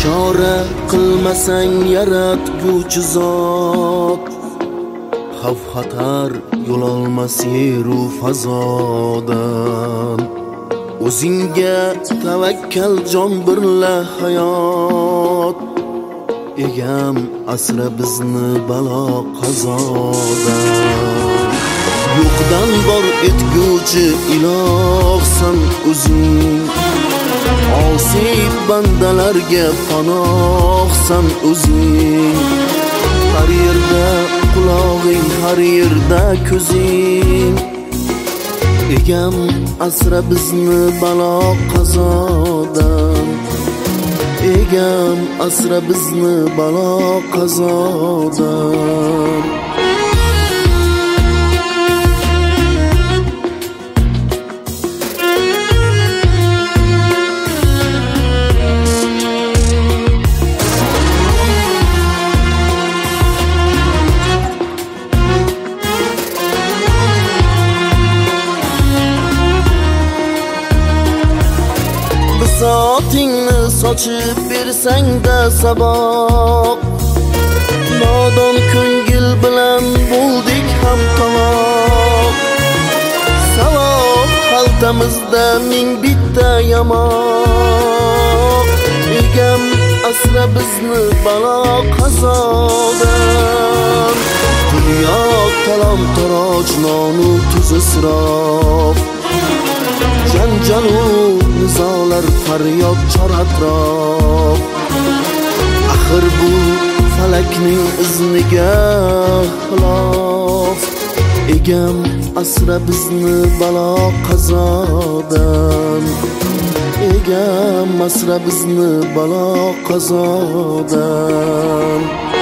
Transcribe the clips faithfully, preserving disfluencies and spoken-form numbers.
chora qilmasang yaratguvchi zot, xavf xatar yo'l olmas yeru fazodan. O'zingga tavakkal jon birla hayot, egam asra bizni balo qazodan. Yo'qdan bor etguvchi ilohsan o'zing, osiy bandalarga panohsan o'zing. Har yerda qulog'ing, har yerda ko'zing, egam asra bizni balo qazodan. Egam asra bizni balo qazodan. Bisotingni sochib bersang-da saboq, nodon ko'ngil bilan bo'ldik ham taloq. Savob xaltamizda ming bitta yamoq, egam asra bizni balo qazodan. Dunyo talon-taroj, nonu tuz isrof, janjalu nizolar, faryod chor atrof. Axir bu falakning izniga xilof, egam asra bizni balo qazodan. Egam asra bizni balo qazodan.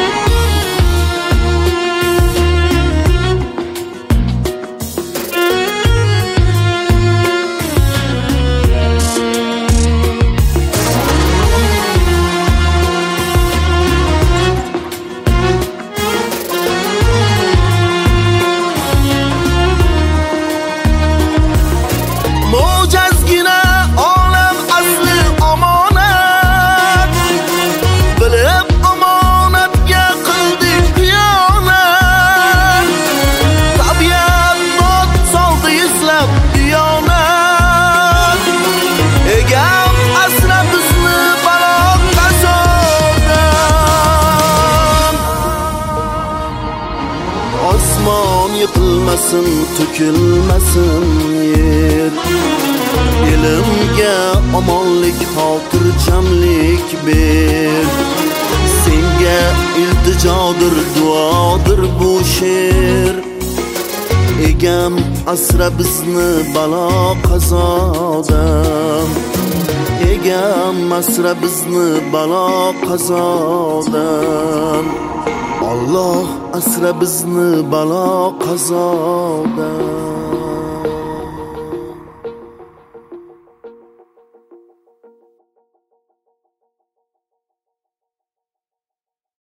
Osmon yıkılmasın, to'kilmasin yer. Elimga omonlik, xotirjamlik ber. Senga iltijodir, duodir bu she'r. Egam asra bizni balo qazodan. Egam asra bizni balo qazodan. Allah asra bizni balo qazodan.